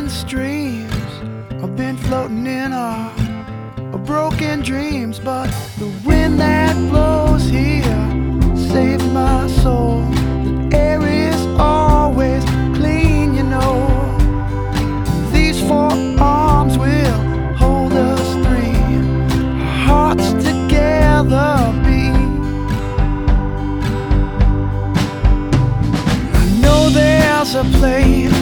the streams, I've been floating in our broken dreams, but the wind that blows here saves my soul. The air is always clean, you know. These four arms will hold us three, our hearts together beat. I know there's a place